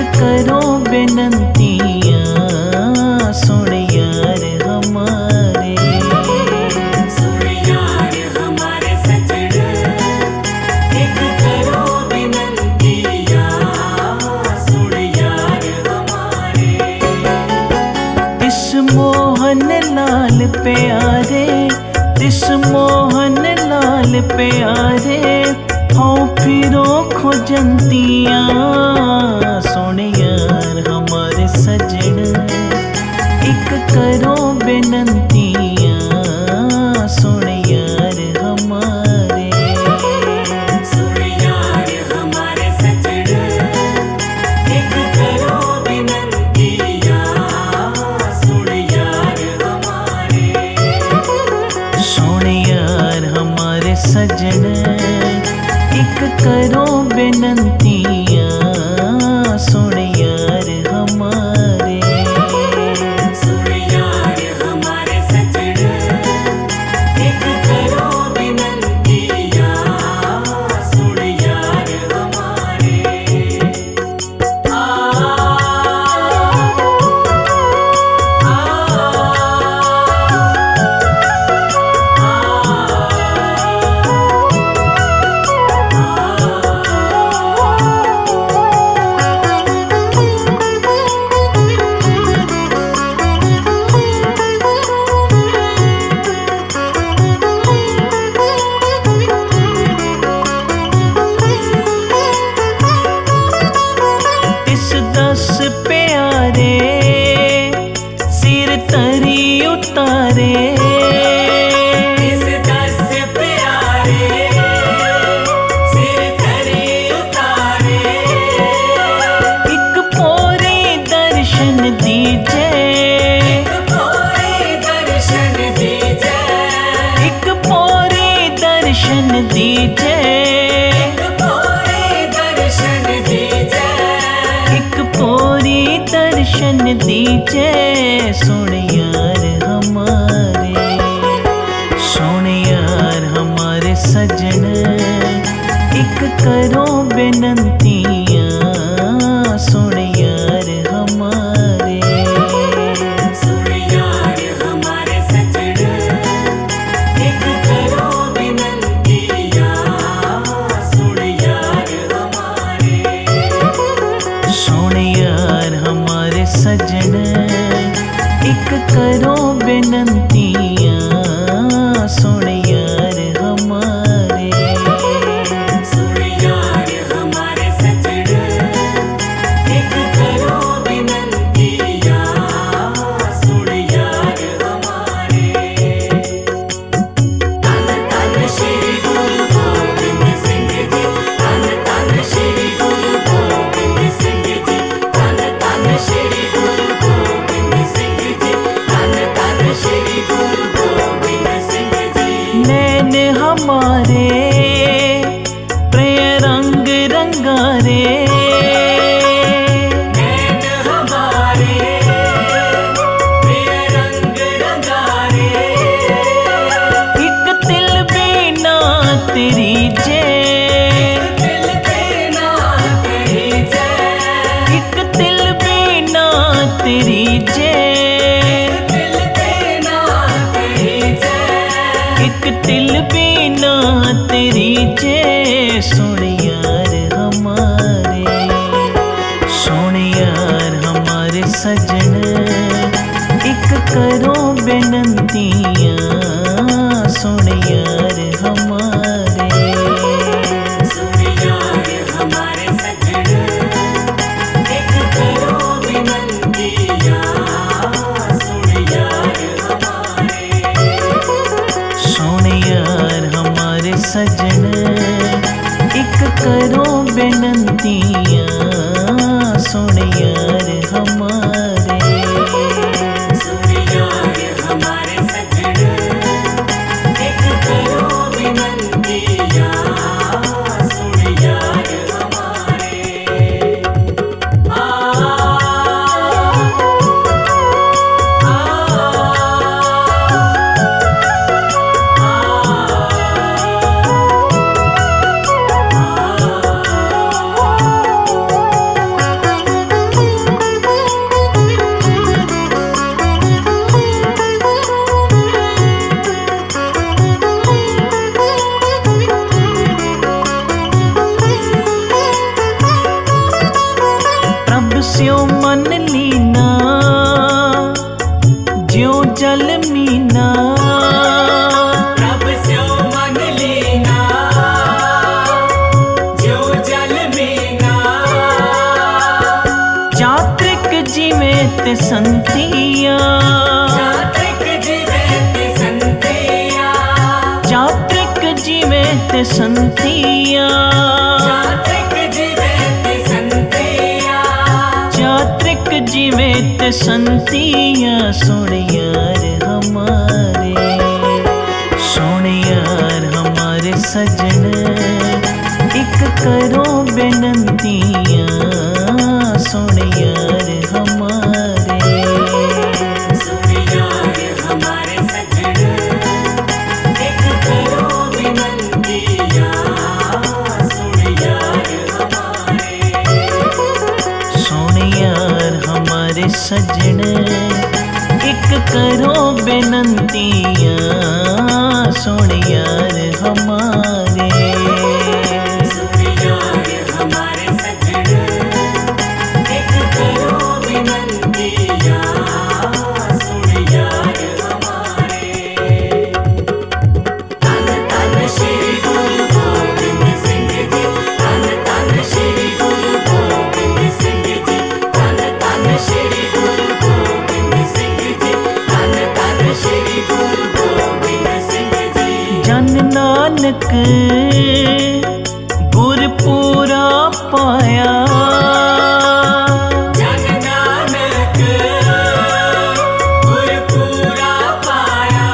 करो बेनंतियाँ सुन यार हमारे। सुन यार हमारे सजन, एक करो बेनंतियाँ सुन यार हमारे। इस मोहन लाल प्यारे, इस मोहन लाल प्यारे, हाँ फिरो खोजंतियाँ सुन यार हमारे सजन, एक करो बेनंतियाँ सुन यार हमारे। सुन यार हमारे सजन, एक करो बेनंतियाँ सुन यार हमारे। सुन यार हमारे सजन, एक करो बेनंतियाँ सुन यार हमारे। सुन यार हमारे सजन, एक करो बेनंतियाँ सुन यार हमारे। इस 10 प्यारे सिर तरी उतारे, इस 10 प्यारे सिर धरे उतारे। एक पोरे दर्शन दीजे, एक पोरे दर्शन दीजे, एक पोरे दर्शन दीजे, एक पोरे दर्शन दीजे। एक पोरी दर्शन दीजे सुन यार हमारे। सुन यार हमारे सजन, एक करो बेनंतियाँ सुन यार हमारे। सुन यार हमारे सजन, एक करो बेनंतियाँ सुन यार हमारे। सुन यार हमारे सजन, एक करो बेनंतियाँ सुन यार हमारे। सुन यार हमारे सजन, एक करो बेनंतियाँ सुन यार हमारे। तन तन श्री गुरु गोबिंद सिंह जी, तन तन श्री गुरु गोबिंद सिंह जी, तन तन श्री गुरु गोबिंद सिंह जी, तन तन श्री गुरु गोबिंद सिंह जी। नैन हमारे प्रिय रंग रंगारे, नैन हमारे प्रिय रंग रंगारे। एक तिल बिना तेरी जे, दिल पे ना तेरी जय, एक तिल बिना तेरी जे, दिल पे ना तेरी जय। एक तिल बिना तेरी जे सुन यार हमारे। सुन यार हमारे सजन, एक करो बेनंतियाँ सुन यार हमारे। सुन यार हमारे सजन, एक करो बेनंतियाँ सुन यार हमारे। सुन यार हमारे सजन, एक करो बेनंतियाँ सुन यार हमारे। सुन यार हमारे सजन, एक करो बेनंतियाँ सुन यार हमारे। स्यो मन लीना ज्यों जल मीना। प्रभ स्यो मन लीना ज्यों जल मीना। चात्रिक जीवे ते संतिया चात्रिक जीवे ते संतिया। चात्रिक जीवे ते संतिया। चात्रिक जीवे ते संतिया। चात्रिक जीवे ते संतिया। सोने यार हमारे, सोने यार हमारे सजन, एक करो बेनंतियाँ। सोने यार हमारे, सोने यार हमारे सजन, एक करो विनंतियाँ। सोने यार हमारे, सोने यार हमारे सजन, एक करो बेनंतियाँ। सोने यार हमारे, सोने यार हमारे सजन, एक करो विनंतियाँ। सोने यार हमारे। धन धन श्री गुरु गोबिंद सिंह जी। धन धन श्री गुरु गोबिंद सिंह जी। धन धन श्री गुरु गोबिंद सिंह जी। धन धन श्री गुरु गोबिंद सिंह जी। जन नानक गुरपुरा पाया। जन नानक गुरपुरा पाया।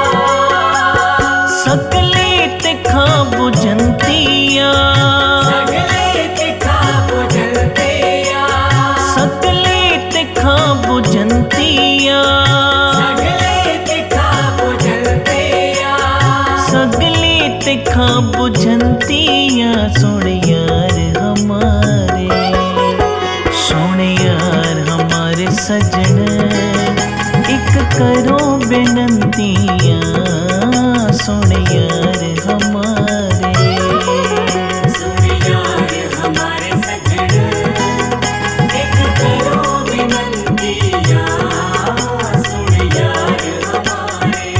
सकले तिखा बुझंतिया। सगले तिखा बुझंतिया। सकले तिखा बुझंतिया। सगले तिखा बुझंतिया। सगले तिखा बुझंतिया। सोने यार हमारे, सोने यार हमारे सजन, एक करो बेनंतियाँ। सोने यार हमारे, सोने यार हमारे सजन, एक करो विनंतियाँ। सोने यार हमारे,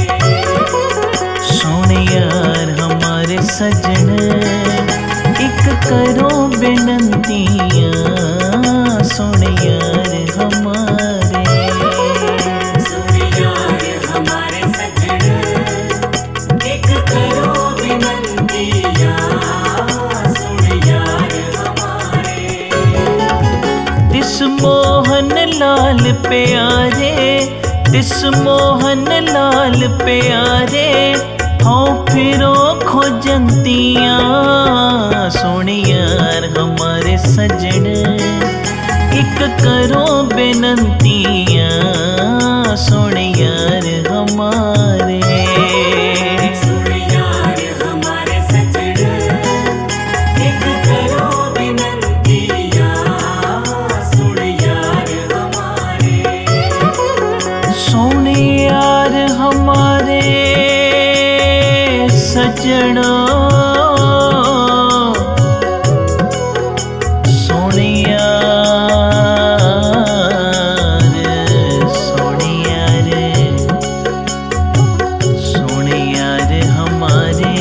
सोने यार हमारे सजन, एक करो बेनंतियाँ। सोने यार हमारे, सोने यार हमारे सजन, एक करो विनंतियाँ। सोने यार हमारे, तिस मोहन लाल प्यारे, तिस मोहन लाल प्यारे, हाँ फिरो खोजंतियाँ। सोने यार हमारे सजन, एक करो बेनंतियाँ। सोने यार हमारे, सोने यार हमारे सजन, एक करो विनंतियाँ। सोने यार हमारे, सोने यार हमारे सजना। सोने यार, सोने यार, सोने यार हमारे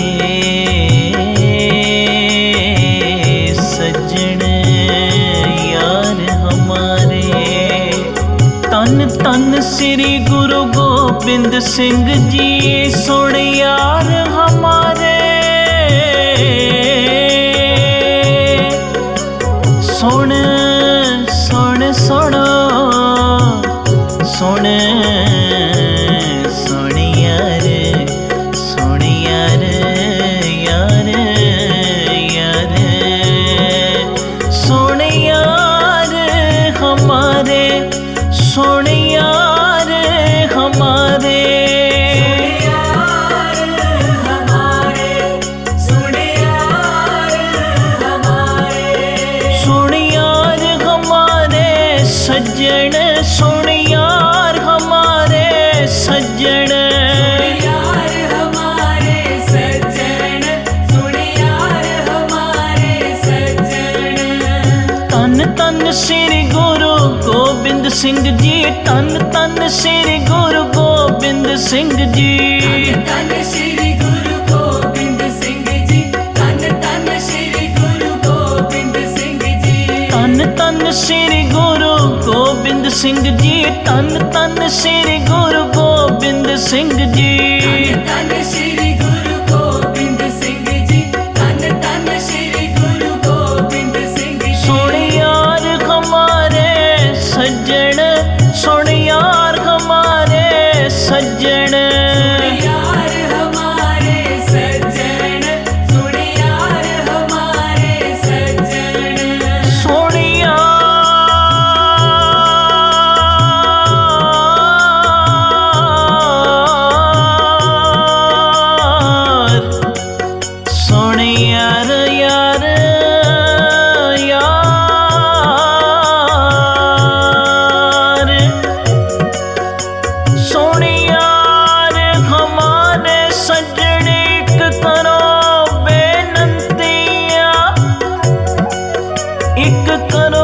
सजन यार हमारे। तन तन श्री गुरु गोबिंद सिंह जी। सोने यार हमारे, सुन सुन सुन सुन सुन यार, सुन यार यार यार। सुन यार हमारे, सुन यार हमारे, यार हमारे, सोने यार हमारे, सुन यार हमारे सज्जन। सुन यार हमारे सज्जन, यार हमारे सज्जन। सोने यार हमारे सज्जन। तन तन श्री गुरु गोबिंद सिंह जी, धन धन श्री गुरु गोबिंद सिंह जी। धन श्री गुरु गोबिंद सिंह जी, धन धन श्री गुरु गोबिंद सिंह जी। धन धन श्री गुरु गोबिंद सिंह जी, धन धन श्री गुरु गोबिंद सिंह जी। धन श्री गुरु गोबिंद सिंह जी, धन धन श्री गुरु गोबिंद सिंह जी। सुन यार हमारे सज्जन, सुन यार हमारे सज्जन, यार हमारे सज्जन, सुन यार हमारे सज्जन। सुन यार, सुन यार यार यार, सुन यार हमारे सज्जन, एक करो बेनंतिया, एक करो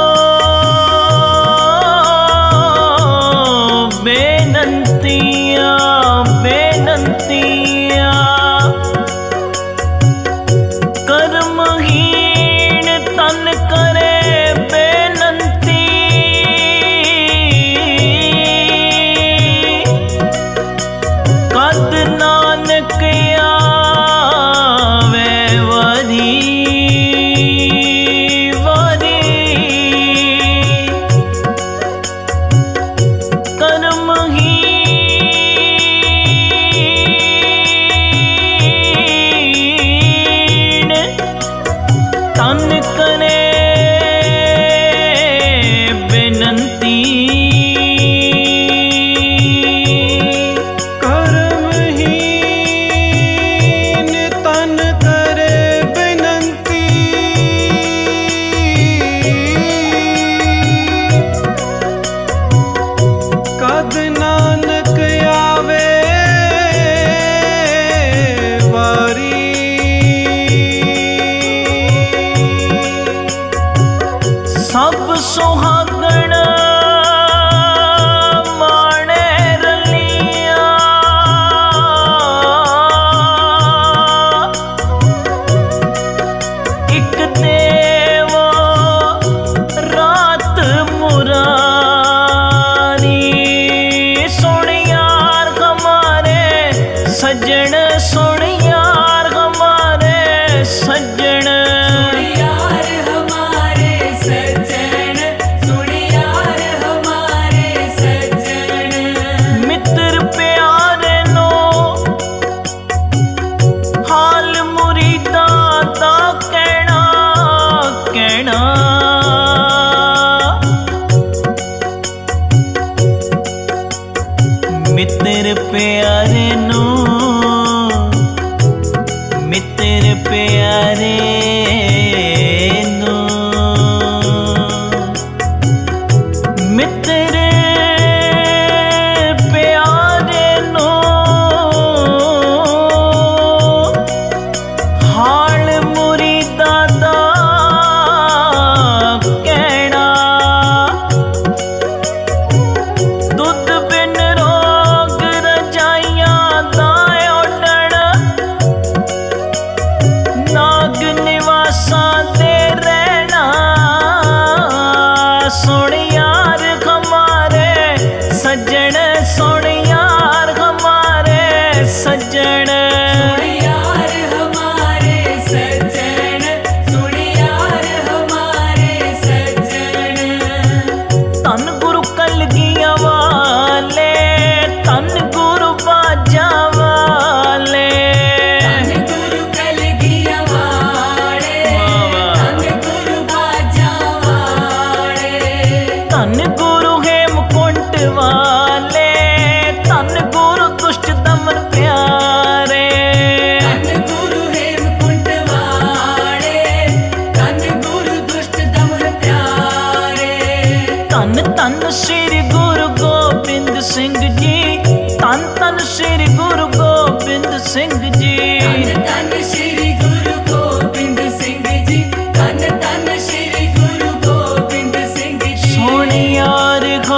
बेनंतिया बेनंतिया। कर्महीन तन करे बेनंती, कद नानक आवे वरी वरी। कर्महीन तन करे बेनंती, कर्महीन तन करे बिनती, कद नानक आवे वारी। सब सुहागण माणे रलिया, एक देव रात मुरारी। सुन यार हमारे सज्जन, सुन यार हमारे सज्जन, यार हमारे सज्जन, सुन यार हमारे सज्जन। मित्र प्यारे नो हाल मुरीदा दा कहना कहना। मित्र प्यारे नो, मित्र प्यारे नो, मित्र प्यारे नो हाल मुरीदा दा कहना। दुध बिन रोग रजाइयां दा ओडण, नाग निवासा दे रहना। सुन यार हमारे सज्जन, सुन यार हमारे सज्जन। यार हमारे सज्जन, सुन यार हमारे सज्जन। धन गुरु कलगियां वाले, धन गुरु बाजा वाले। धन गुरु कलगियां वाले, धन गुरु बाजा वाले। धन गुरु हेमकुंट वाले, धन गुरु दुष्ट दमन प्यारे। धन गुरु हेमकुंट वाले, धन गुरु दुष्ट दमन प्यारे। धन धन श्री गुरु गोबिंद सिंह जी, धन धन श्री गुरु गोबिंद सिंह जी। धन धन श्री गुरु गोबिंद सिंह जी, धन धन श्री गुरु गोबिंद